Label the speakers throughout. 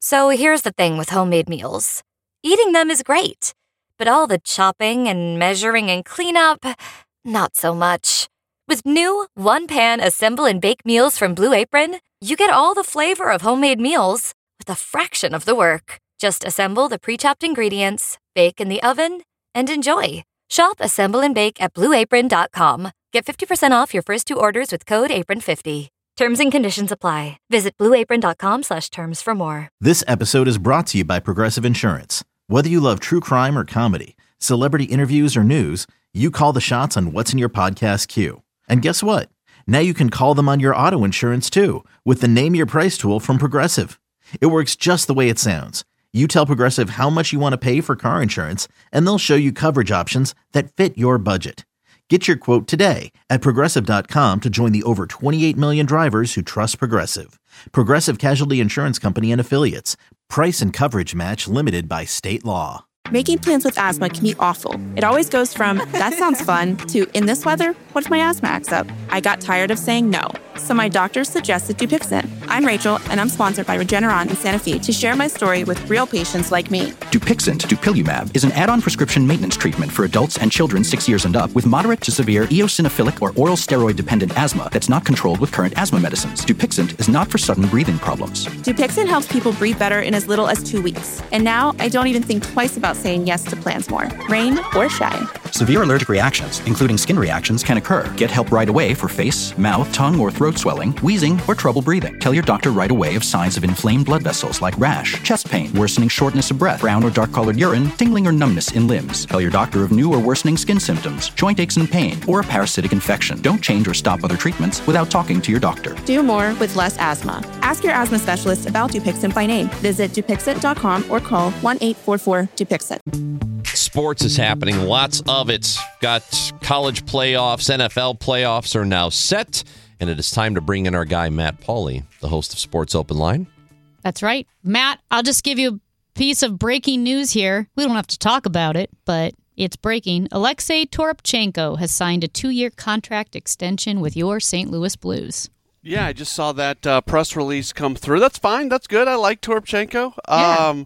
Speaker 1: So here's the thing with homemade meals. Eating them is great, but all the chopping and measuring and cleanup, not so much. With new one-pan assemble and bake meals from Blue Apron, you get all the flavor of homemade meals with a fraction of the work. Just assemble the pre-chopped ingredients, bake in the oven, and enjoy. Shop Assemble and Bake at BlueApron.com. Get 50% off your first 2 orders with code APRON50. Terms and conditions apply. Visit BlueApron.com/terms for more.
Speaker 2: This episode is brought to you by Progressive Insurance. Whether you love true crime or comedy, celebrity interviews or news, you call the shots on what's in your podcast queue. And guess what? Now you can call them on your auto insurance too with the Name Your Price tool from Progressive. It works just the way it sounds. You tell Progressive how much you want to pay for car insurance, and they'll show you coverage options that fit your budget. Get your quote today at Progressive.com to join the over 28 million drivers who trust Progressive. Progressive Casualty Insurance Company and Affiliates. Price and coverage match limited by state law.
Speaker 3: Making plans with asthma can be awful. It always goes from, that sounds fun, to, in this weather, what if my asthma acts up? I got tired of saying no, so my doctor suggested Dupixent. I'm Rachel, and I'm sponsored by Regeneron in Santa Fe to share my story with real patients like me.
Speaker 4: Dupixent, dupilumab, is an add-on prescription maintenance treatment for adults and children 6 years and up with moderate to severe eosinophilic or oral steroid-dependent asthma that's not controlled with current asthma medicines. Dupixent is not for sudden breathing problems.
Speaker 3: Dupixent helps people breathe better in as little as 2 weeks. And now, I don't even think twice about saying yes to plans more, rain or shine.
Speaker 4: Severe allergic reactions, including skin reactions, can occur. Get help right away for face, mouth, tongue, or throat swelling, wheezing, or trouble breathing. Tell your doctor right away of signs of inflamed blood vessels like rash, chest pain, worsening shortness of breath, brown or dark-colored urine, tingling or numbness in limbs. Tell your doctor of new or worsening skin symptoms, joint aches and pain, or a parasitic infection. Don't change or stop other treatments without talking to your doctor.
Speaker 3: Do more with less asthma. Ask your asthma specialist about Dupixent by name. Visit Dupixent.com or call 1-844-DUPIXENT.
Speaker 5: Sports is happening. Lots of it. Got college playoffs, NFL playoffs are now set. And it is time to bring in our guy, Matt Pauley, the host of Sports Open Line.
Speaker 6: That's right. Matt, I'll just give you a piece of breaking news here. We don't have to talk about it, but it's breaking. Alexei Toropchenko has signed a 2-year contract extension with your St. Louis Blues.
Speaker 7: Yeah, I just saw that press release come through. That's fine. That's good. I like Toropchenko.
Speaker 6: Yeah.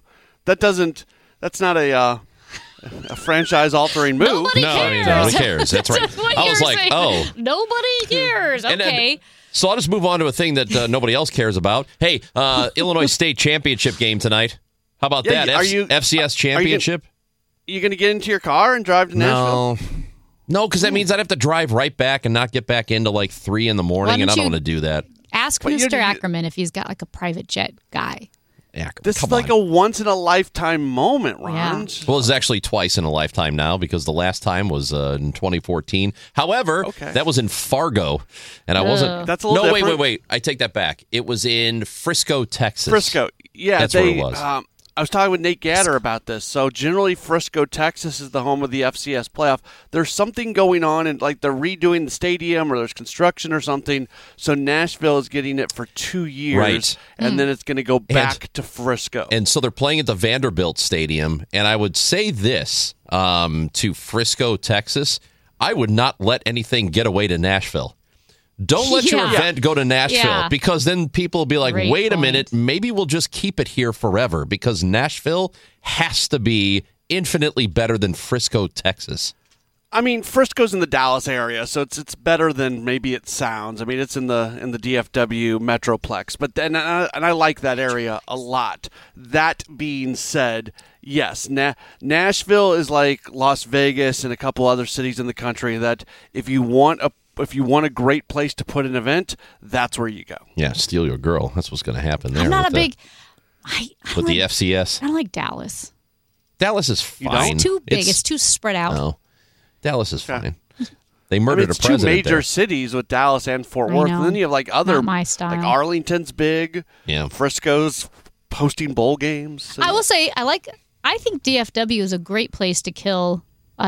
Speaker 7: That's not a franchise-altering move.
Speaker 6: Nobody cares.
Speaker 5: I mean, nobody cares. That's right. I was like,
Speaker 6: saying. Nobody cares. Okay.
Speaker 5: So I'll just move on to a thing that nobody else cares about. Hey, Illinois State Championship game tonight. How about that? FCS Championship?
Speaker 7: Are you going to get into your car and drive to Nashville?
Speaker 5: No, because that means I'd have to drive right back and not get back into like 3 in the morning, and I don't want to do that.
Speaker 6: Ask Mr. Ackerman if he's got like a private jet guy.
Speaker 7: This is like a once-in-a-lifetime moment, Ron.
Speaker 6: Yeah.
Speaker 5: Well, it's actually twice in a lifetime now because the last time was in 2014. However, that was in Fargo, and I wasn't.
Speaker 7: That's a little different.
Speaker 5: Wait. I take that back. It was in Frisco, Texas.
Speaker 7: Frisco. Yeah,
Speaker 5: that's where it was.
Speaker 7: I was talking with Nate Gatter about this. So generally, Frisco, Texas is the home of the FCS playoff. There's something going on, and like they're redoing the stadium, or there's construction or something. So Nashville is getting it for 2 years,
Speaker 5: right?
Speaker 7: And then it's going to go back to Frisco.
Speaker 5: And so they're playing at the Vanderbilt Stadium. And I would say this to Frisco, Texas: I would not let anything get away to Nashville. Don't let your event go to Nashville because then people will be like, wait a minute, maybe we'll just keep it here forever because Nashville has to be infinitely better than Frisco, Texas.
Speaker 7: I mean, Frisco's in the Dallas area, so it's better than maybe it sounds. I mean, it's in the DFW Metroplex, but then and I like that area a lot. That being said, yes, Nashville is like Las Vegas and a couple other cities in the country that if you want a great place to put an event, that's where you go.
Speaker 5: Yeah, steal your girl. That's what's going to happen there.
Speaker 6: I'm not
Speaker 5: with
Speaker 6: the
Speaker 5: FCS.
Speaker 6: I don't like Dallas.
Speaker 5: Dallas is fine.
Speaker 6: It's too big. It's too spread out.
Speaker 5: No, Dallas is fine. They murdered a president.
Speaker 7: It's two major
Speaker 5: there.
Speaker 7: cities with Dallas and Fort Worth, and then you have like other,
Speaker 6: not my style.
Speaker 7: like Arlington's big.
Speaker 5: Yeah,
Speaker 7: Frisco's hosting bowl games.
Speaker 6: I will say I think DFW is a great place to kill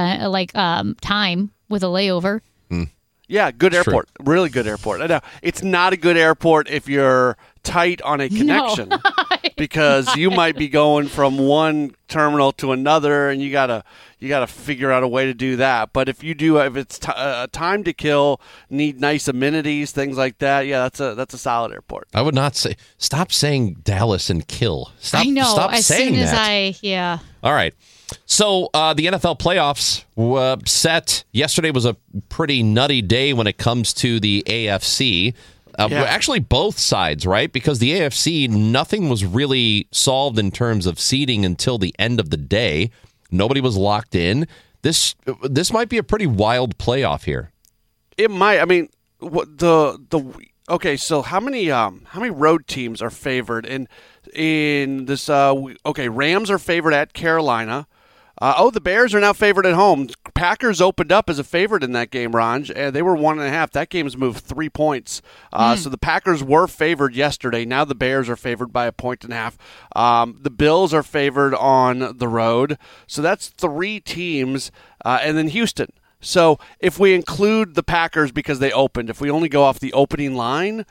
Speaker 6: time with a layover.
Speaker 7: Yeah, good airport. Really good airport. I know. It's not a good airport if you're tight on a connection.
Speaker 6: No.
Speaker 7: because you might be going from one terminal to another, and you gotta figure out a way to do that. But if it's time to kill, need nice amenities, things like that, yeah, that's a solid airport.
Speaker 5: I would not say. Stop saying Dallas and kill. Stop.
Speaker 6: I know.
Speaker 5: Stop
Speaker 6: as
Speaker 5: saying
Speaker 6: soon as
Speaker 5: that.
Speaker 6: yeah.
Speaker 5: All right. So the NFL playoffs were set. Yesterday was a pretty nutty day when it comes to the AFC. Actually, both sides, right? Because the AFC, nothing was really solved in terms of seeding until the end of the day. Nobody was locked in. This might be a pretty wild playoff here.
Speaker 7: It might. I mean, okay. So how many road teams are favored in this? Rams are favored at Carolina. The Bears are now favored at home. Packers opened up as a favorite in that game, Ranj, and they were 1.5. That game's moved 3 points. So the Packers were favored yesterday. Now the Bears are favored by 1.5. The Bills are favored on the road. So that's 3 teams, and then Houston. So if we include the Packers because they opened, if we only go off the opening line,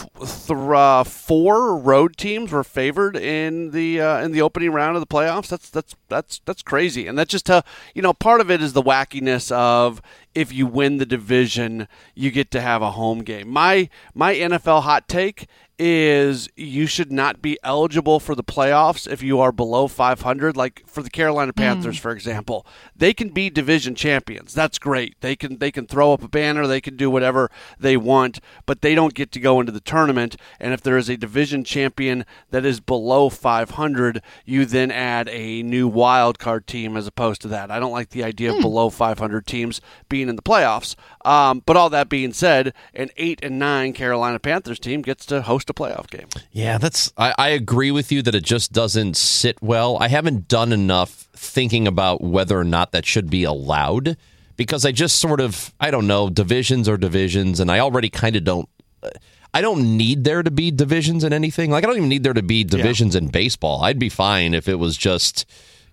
Speaker 7: 4 road teams were favored in the opening round of the playoffs. That's crazy, and that just part of it is the wackiness of if you win the division, you get to have a home game. My NFL hot take is you should not be eligible for the playoffs if you are below 500. Like for the Carolina Panthers, for example, they can be division champions. That's great. They can throw up a banner. They can do whatever they want, but they don't get to go into the tournament. And if there is a division champion that is below 500, you then add a new wild card team as opposed to that. I don't like the idea of below 500 teams being in the playoffs. But all that being said, an 8-9 Carolina Panthers team gets to host a playoff game.
Speaker 5: Yeah, I agree with you that it just doesn't sit well. I haven't done enough thinking about whether or not that should be allowed because I just I don't know, divisions are divisions, and I already kind of don't. I don't need there to be divisions in anything. Like I don't even need there to be divisions in baseball. I'd be fine if it was just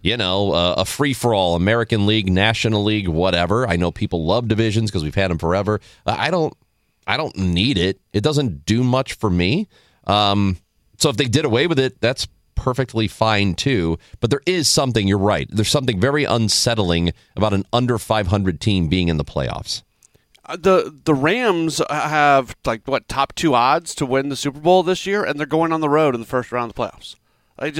Speaker 5: a free-for-all, American League, National League, whatever. I know people love divisions because we've had them forever. I don't need it. It doesn't do much for me. So if they did away with it, that's perfectly fine too. But there is something, you're right, there's something very unsettling about an under 500 team being in the playoffs.
Speaker 7: The Rams have top 2 odds to win the Super Bowl this year, and they're going on the road in the first round of the playoffs. They're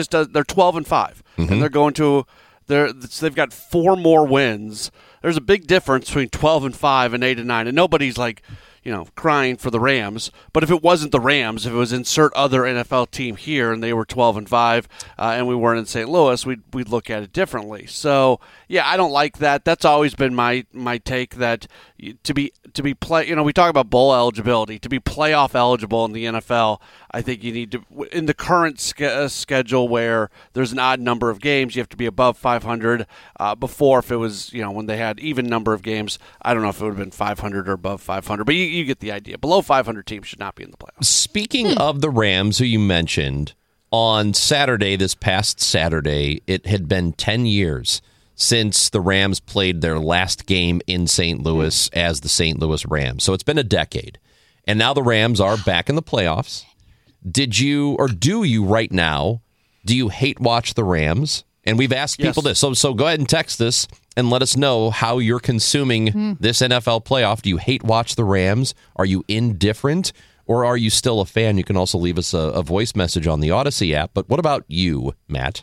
Speaker 7: 12-5, and they're going to. They've got 4 more wins. There's a big difference between 12-5 and 8-9, and nobody's crying for the Rams. But if it wasn't the Rams, if it was insert other NFL team here, and they were 12-5, and we weren't in St. Louis, we'd look at it differently. So yeah, I don't like that. That's always been my take that to be play. We talk about bowl eligibility. To be playoff eligible in the NFL, I think you need to, in the current schedule where there's an odd number of games, you have to be above 500. Before, if it was when they had even number of games, I don't know if it would have been 500 or above 500, but you get the idea. Below 500 teams should not be in the playoffs.
Speaker 5: Speaking of the Rams, who you mentioned, on Saturday, this past Saturday, it had been 10 years since the Rams played their last game in St. Louis as the St. Louis Rams. So it's been a decade. And now the Rams are back in the playoffs. Did you, or do you right now, do you hate watch the Rams? And we've asked people this. So go ahead and text this and let us know how you're consuming this NFL playoff. Do you hate watch the Rams? Are you indifferent? Or are you still a fan? You can also leave us a voice message on the Odyssey app. But what about you, Matt?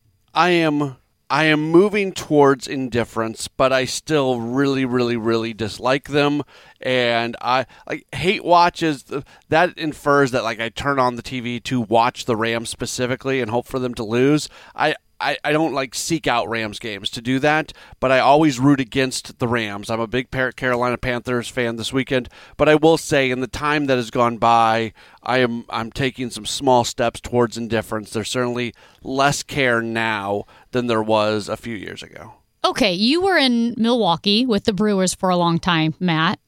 Speaker 7: I am moving towards indifference, but I still really, really, really dislike them. And I hate watches. That infers that I turn on the TV to watch the Rams specifically and hope for them to lose. I don't seek out Rams games to do that, but I always root against the Rams. I'm a big Carolina Panthers fan this weekend, but I will say in the time that has gone by, I'm taking some small steps towards indifference. There's certainly less care now than there was a few years ago.
Speaker 6: Okay, you were in Milwaukee with the Brewers for a long time, Matt.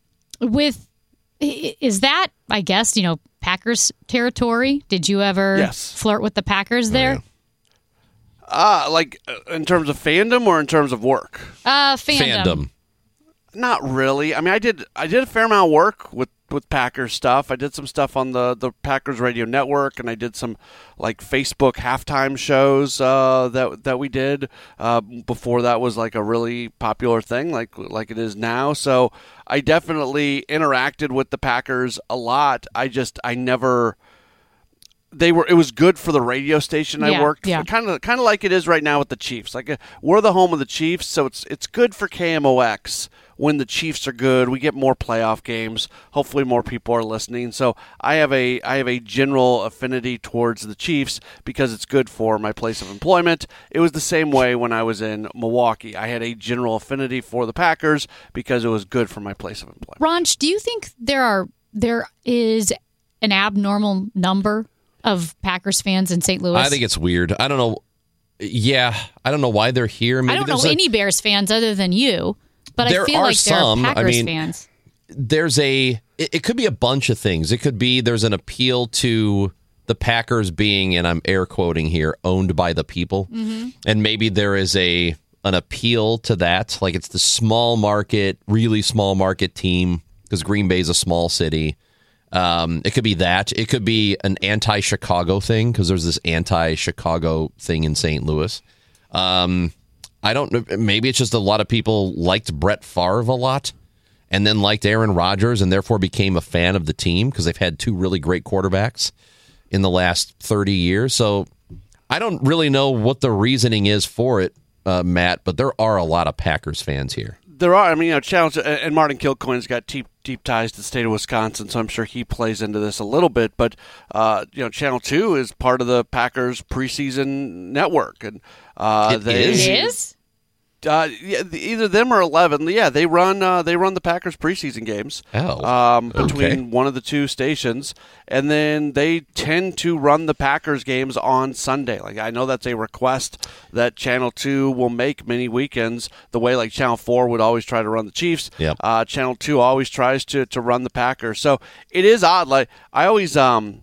Speaker 6: Is that, I guess, Packers territory? Did you ever flirt with the Packers there?
Speaker 5: Oh, yeah.
Speaker 7: In terms of fandom or in terms of work?
Speaker 6: Fandom.
Speaker 7: Not really. I mean, I did a fair amount of work with Packers stuff. I did some stuff on the Packers radio network, and I did some like Facebook halftime shows that we did before that was like a really popular thing, like it is now. So I definitely interacted with the Packers a lot. I never. It was good for the radio station I worked for, kind of like it is right now with the Chiefs. Like we're the home of the Chiefs, so it's good for KMOX when the Chiefs are good. We get more playoff games. Hopefully, more people are listening. So I have a general affinity towards the Chiefs because it's good for my place of employment. It was the same way when I was in Milwaukee. I had a general affinity for the Packers because it was good for my place of employment.
Speaker 6: Ronch, do you think there is an abnormal number of Packers fans in St. Louis?
Speaker 5: I think it's weird. I don't know. Yeah, I don't know why they're here. Maybe
Speaker 6: I don't know any Bears fans other than you, but I feel like there are Packers fans.
Speaker 5: It could be a bunch of things. It could be there's an appeal to the Packers being, and I'm air quoting here, owned by the people. Mm-hmm. And maybe there is an appeal to that. Like it's the small market, really small market team because Green Bay is a small city. It could be that. It could be an anti-Chicago thing because there's this anti-Chicago thing in St. Louis. I don't know. Maybe it's just a lot of people liked Brett Favre a lot and then liked Aaron Rodgers and therefore became a fan of the team because they've had two really great quarterbacks in the last 30 years. So I don't really know what the reasoning is for it, Matt, but there are a lot of Packers fans here.
Speaker 7: There are. I mean, Channel, and Martin Kilcoyne's got deep ties to the state of Wisconsin, so I'm sure he plays into this a little bit. But Channel 2 is part of the Packers preseason network, and
Speaker 6: it is.
Speaker 7: Either them or 11. Yeah, they run the Packers preseason games. Between one of the two stations, and then they tend to run the Packers games on Sunday. Like I know that's a request that Channel 2 will make many weekends. The way like Channel 4 would always try to run the Chiefs.
Speaker 5: Yep.
Speaker 7: Channel 2 always tries to run the Packers. So it is odd. Like I always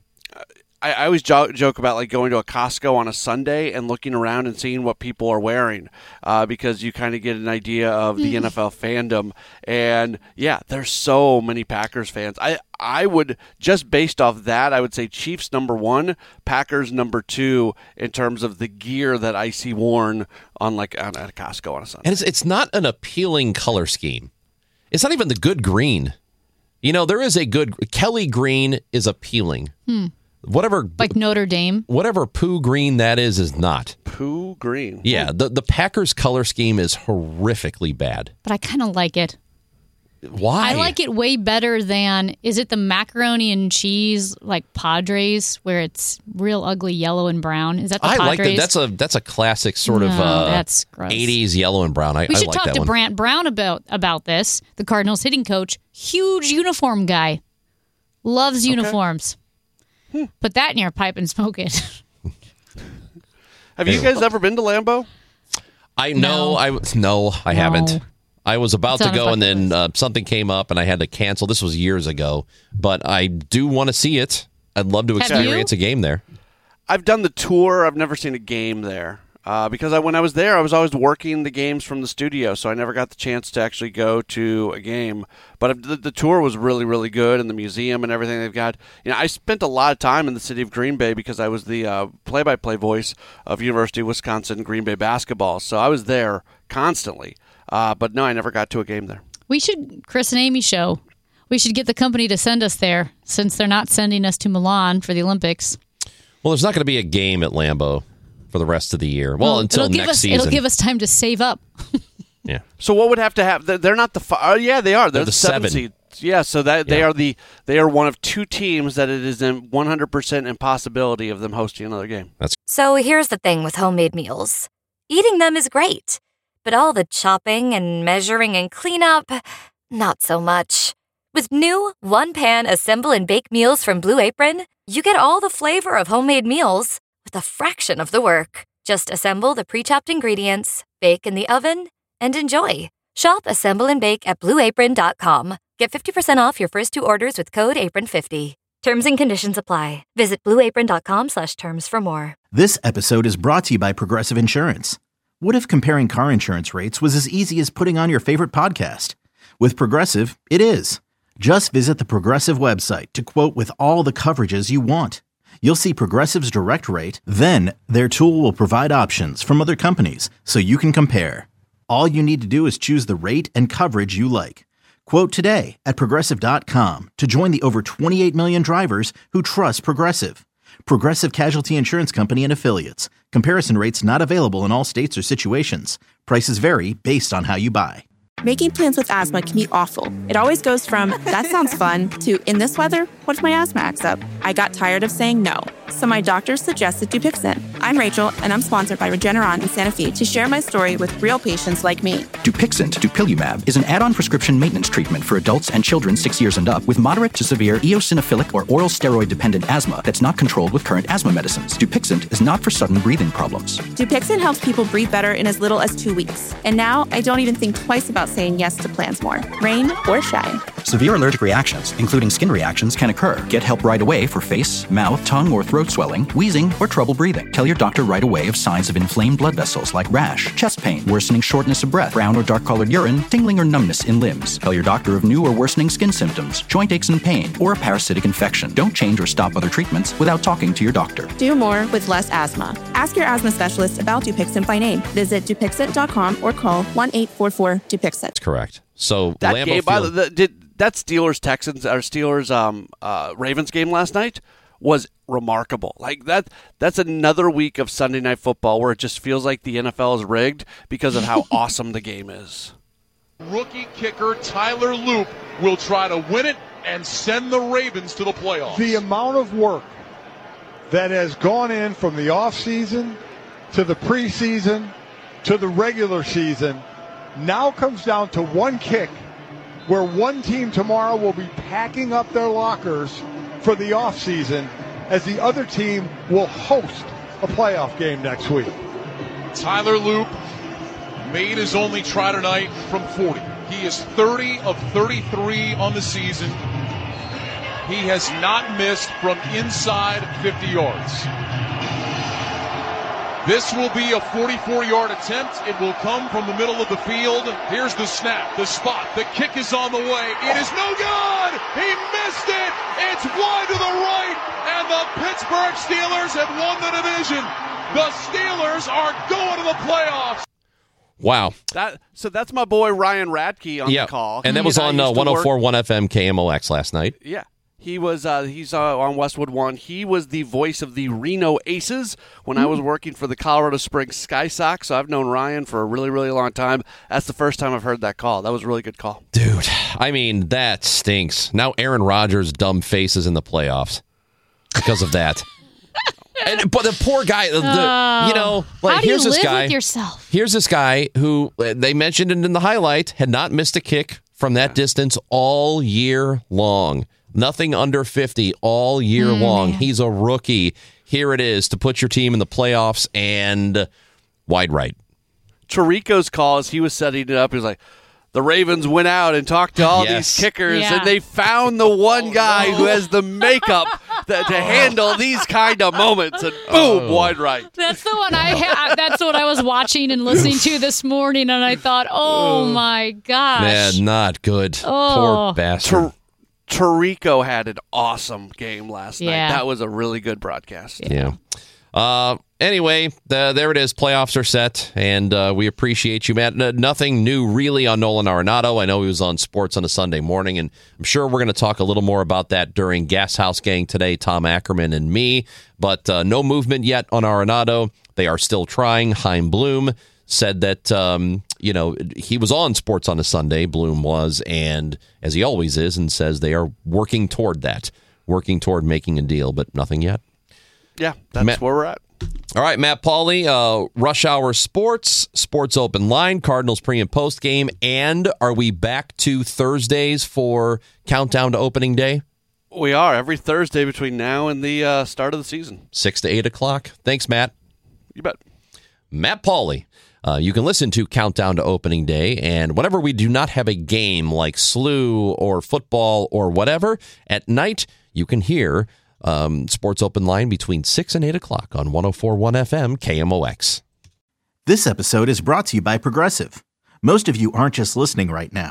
Speaker 7: joke about like going to a Costco on a Sunday and looking around and seeing what people are wearing because you kind of get an idea of the NFL fandom. And yeah, there's so many Packers fans. I would, just based off that, I would say Chiefs number 1, Packers number 2 in terms of the gear that I see worn at a Costco on a Sunday.
Speaker 5: And it's not an appealing color scheme. It's not even the good green. There is a good Kelly green is appealing. Whatever,
Speaker 6: like Notre Dame,
Speaker 5: whatever poo green that is not
Speaker 7: poo green.
Speaker 5: Yeah, the Packers color scheme is horrifically bad,
Speaker 6: but I kind of like it.
Speaker 5: Why?
Speaker 6: I like it way better than, is it the macaroni and cheese like Padres where it's real ugly yellow and brown? Is that the Padres?
Speaker 5: I like that. That's a classic sort of
Speaker 6: that's gross.
Speaker 5: 80s yellow and brown.
Speaker 6: We should
Speaker 5: like
Speaker 6: talk to
Speaker 5: one.
Speaker 6: Brant Brown about this. The Cardinals hitting coach, huge uniform guy, loves uniforms. Put that in your pipe and smoke it.
Speaker 7: Have you guys ever been to Lambeau?
Speaker 5: I haven't. I was about to go, and then something came up, and I had to cancel. This was years ago, but I do want to see it. I'd love to experience a game there.
Speaker 7: I've done the tour. I've never seen a game there. Because when I was there, I was always working the games from the studio, so I never got the chance to actually go to a game. But the tour was really, really good, and the museum and everything they've got. I spent a lot of time in the city of Green Bay because I was the play-by-play voice of University of Wisconsin Green Bay basketball, so I was there constantly. But no, I never got to a game there.
Speaker 6: We should, Chris and Amy show, we should get the company to send us there since they're not sending us to Milan for the Olympics.
Speaker 5: Well, there's not going to be a game at Lambeau for the rest of the year. Well, until next season.
Speaker 6: It'll give us time to save up.
Speaker 5: Yeah.
Speaker 7: So what would have to happen? They're not the yeah, they are. They're the 7 seed. Yeah, so they are one of 2 teams that it is in 100% impossibility of them hosting another game.
Speaker 1: So here's the thing with homemade meals. Eating them is great, but all the chopping and measuring and cleanup, not so much. With new one-pan assemble and bake meals from Blue Apron, you get all the flavor of homemade meals with a fraction of the work. Just assemble the pre-chopped ingredients, bake in the oven, and enjoy. Shop Assemble and Bake at BlueApron.com. Get 50% off your first 2 orders with code APRON50. Terms and conditions apply. Visit BlueApron.com/terms for more.
Speaker 2: This episode is brought to you by Progressive Insurance. What if comparing car insurance rates was as easy as putting on your favorite podcast? With Progressive, it is. Just visit the Progressive website to quote with all the coverages you want. You'll see Progressive's direct rate, then their tool will provide options from other companies so you can compare. All you need to do is choose the rate and coverage you like. Quote today at Progressive.com to join the over 28 million drivers who trust Progressive. Progressive Casualty Insurance Company and Affiliates. Comparison rates not available in all states or situations. Prices vary based on how you buy.
Speaker 3: Making plans with asthma can be awful. It always goes from, that sounds fun, to, in this weather, what if my asthma acts up? I got tired of saying no, so my doctor suggested Dupixent. I'm Rachel, and I'm sponsored by Regeneron in Santa Fe to share my story with real patients like me.
Speaker 4: Dupixent, dupilumab, is an add-on prescription maintenance treatment for adults and children 6 years and up with moderate to severe eosinophilic or oral steroid-dependent asthma that's not controlled with current asthma medicines. Dupixent is not for sudden breathing problems.
Speaker 3: Dupixent helps people breathe better in as little as 2 weeks. And now I don't even think twice about saying yes to plans more, rain or shine.
Speaker 4: Severe allergic reactions, including skin reactions, can occur. Get help right away for face, mouth, tongue, or throat swelling, wheezing, or trouble breathing. Tell your doctor right away of signs of inflamed blood vessels like rash, chest pain, worsening shortness of breath, brown or dark-colored urine, tingling or numbness in limbs. Tell your doctor of new or worsening skin symptoms, joint aches and pain, or a parasitic infection. Don't change or stop other treatments without talking to your doctor.
Speaker 3: Do more with less asthma. Ask your asthma specialist about Dupixent by name. Visit Dupixent.com or call 1-844-DUPIXENT.
Speaker 5: That's correct. So
Speaker 7: That
Speaker 5: Lambeau
Speaker 7: game,
Speaker 5: Field,
Speaker 7: that Steelers-Texans or Steelers-Ravens game last night was remarkable. Like that's another week of Sunday Night Football where it just feels like the NFL is rigged because of how awesome the game is.
Speaker 8: Rookie kicker Tyler Loop will try to win it and send the Ravens to the playoffs.
Speaker 9: The amount of work that has gone in from the offseason to the preseason to the regular season now comes down to one kick where one team tomorrow will be packing up their lockers for the offseason as the other team will host a playoff game next week.
Speaker 8: Tyler Loop made his only try tonight from 40. He is 30 of 33 on the season. He has not missed from inside 50 yards. This will be a 44-yard attempt. It will come from the middle of the field. Here's the snap, the spot. The kick is on the way. It is no good. He missed it. It's wide to the right, and the Pittsburgh Steelers have won the division. The Steelers are going to the playoffs.
Speaker 5: wow.
Speaker 7: So that's my boy Ryan Radke on the call.
Speaker 5: And that was on 104.1 FM KMOX last night.
Speaker 7: Yeah. He was he's on Westwood One. He was the voice of the Reno Aces when I was working for the Colorado Springs Sky Sox. So I've known Ryan for a really, really long time. That's the first time I've heard that call. That was a really good call.
Speaker 5: Dude, I mean, that stinks. Now Aaron Rodgers' dumb face is in the playoffs because of that. But the poor guy,
Speaker 6: how do
Speaker 5: here's
Speaker 6: you
Speaker 5: this
Speaker 6: live
Speaker 5: guy.
Speaker 6: with yourself?
Speaker 5: Here's this guy who they mentioned it in the highlight had not missed a kick from that distance all year long. Nothing under 50 all year long.
Speaker 6: Man.
Speaker 5: He's a rookie. Here it is to put your team in the playoffs and wide right.
Speaker 7: Tirico's call as he was setting it up, he was like, the Ravens went out and talked to all these kickers, and they found the one guy who has the makeup to handle these kind of moments, and boom, wide right.
Speaker 6: That's the one that's what I was watching and listening to this morning, and I thought, oh my gosh.
Speaker 5: Man, not good. Poor bastard.
Speaker 7: Tirico had an awesome game last night.
Speaker 6: Yeah.
Speaker 7: That was a really good broadcast.
Speaker 5: Yeah. Anyway, there it is. Playoffs are set, and we appreciate you, Matt. Nothing new really on Nolan Arenado. I know he was on sports on a Sunday morning, and I'm sure we're going to talk a little more about that during Gas House Gang today, Tom Ackerman and me. But no movement yet on Arenado. They are still trying. Chaim Bloom said that, he was on sports on a Sunday, Bloom was, and as he always is, and says they are working toward that, working toward making a deal, but nothing yet.
Speaker 7: Yeah, that's where we're at.
Speaker 5: All right, Matt Pauley, Rush Hour Sports, Sports Open Line, Cardinals pre- and post game, and are we back to Thursdays for Countdown to Opening Day?
Speaker 7: We are, every Thursday between now and the start of the season.
Speaker 5: 6 to 8 o'clock. Thanks, Matt.
Speaker 7: You bet.
Speaker 5: Matt Pauley. You can listen to Countdown to Opening Day, and whenever we do not have a game like SLU or football or whatever, at night you can hear Sports Open Line between 6 and 8 o'clock on 104.1 FM KMOX.
Speaker 2: This episode is brought to you by Progressive. Most of you aren't just listening right now.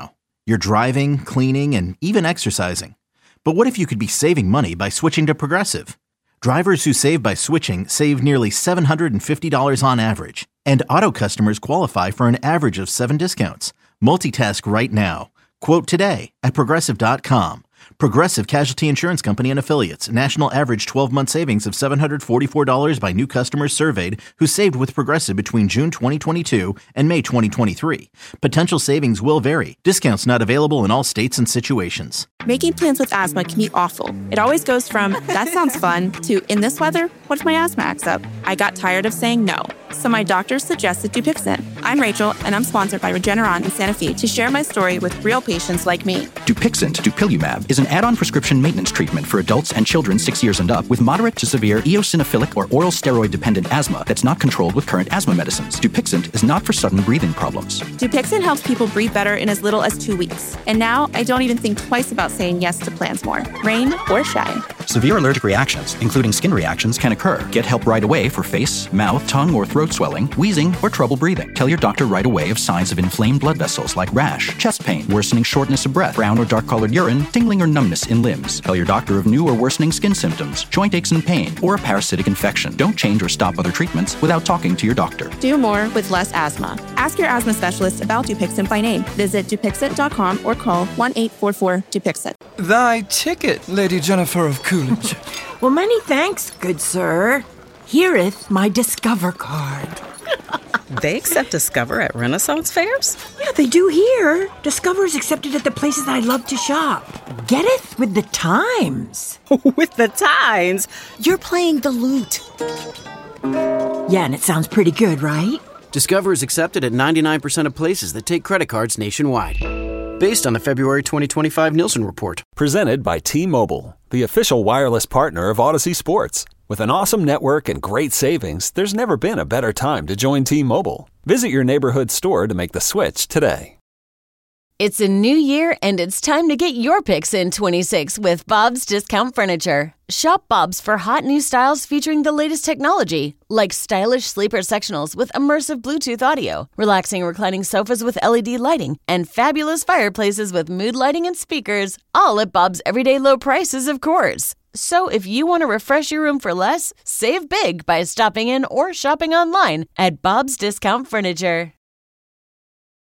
Speaker 2: You're driving, cleaning, and even exercising. But what if you could be saving money by switching to Progressive? Drivers who save by switching save nearly $750 on average. And auto customers qualify for an average of 7 discounts. Multitask right now. Quote today at Progressive.com. Progressive Casualty Insurance Company and Affiliates. National average 12-month savings of $744 by new customers surveyed who saved with Progressive between June 2022 and May 2023. Potential savings will vary. Discounts not available in all states and situations.
Speaker 3: Making plans with asthma can be awful. It always goes from, that sounds fun, to, in this weather, what if my asthma acts up? I got tired of saying no. So my doctor suggested Dupixent. I'm Rachel, and I'm sponsored by Regeneron in Santa Fe to share my story with real patients like me.
Speaker 4: Dupixent, dupilumab, is an add-on prescription maintenance treatment for adults and children 6 years and up with moderate to severe eosinophilic or oral steroid-dependent asthma that's not controlled with current asthma medicines. Dupixent is not for sudden breathing problems.
Speaker 3: Dupixent helps people breathe better in as little as 2 weeks. And now I don't even think twice about saying yes to plans more, rain or shine.
Speaker 4: Severe allergic reactions, including skin reactions, can occur. Get help right away for face, mouth, tongue, or throat swelling, wheezing, or trouble breathing. Tell your doctor right away of signs of inflamed blood vessels like rash, chest pain, worsening shortness of breath, brown or dark-colored urine, tingling or numbness in limbs. Tell your doctor of new or worsening skin symptoms, joint aches and pain, or a parasitic infection. Don't change or stop other treatments without talking to your doctor.
Speaker 3: Do more with less asthma. Ask your asthma specialist about Dupixent by name. Visit Dupixent.com or call 1-844-DUPIXENT.
Speaker 10: Thy ticket, Lady Jennifer of Coolidge.
Speaker 11: Well, many thanks, good sir. Here'th my Discover card.
Speaker 12: They accept Discover at Renaissance fairs?
Speaker 11: Yeah, they do here. Discover's accepted at the places I love to shop. Getteth with the times.
Speaker 12: With the times? You're playing the lute.
Speaker 11: Yeah, and it sounds pretty good, right?
Speaker 13: Discover is accepted at 99% of places that take credit cards nationwide. Based on the February 2025 Nielsen report.
Speaker 14: Presented by T-Mobile, the official wireless partner of Odyssey Sports. With an awesome network and great savings, there's never been a better time to join T-Mobile. Visit your neighborhood store to make the switch today.
Speaker 15: It's a new year, and it's time to get your picks in 26 with Bob's Discount Furniture. Shop Bob's for hot new styles featuring the latest technology, like stylish sleeper sectionals with immersive Bluetooth audio, relaxing reclining sofas with LED lighting, and fabulous fireplaces with mood lighting and speakers, all at Bob's everyday low prices, of course. So if you want to refresh your room for less, save big by stopping in or shopping online at Bob's Discount Furniture.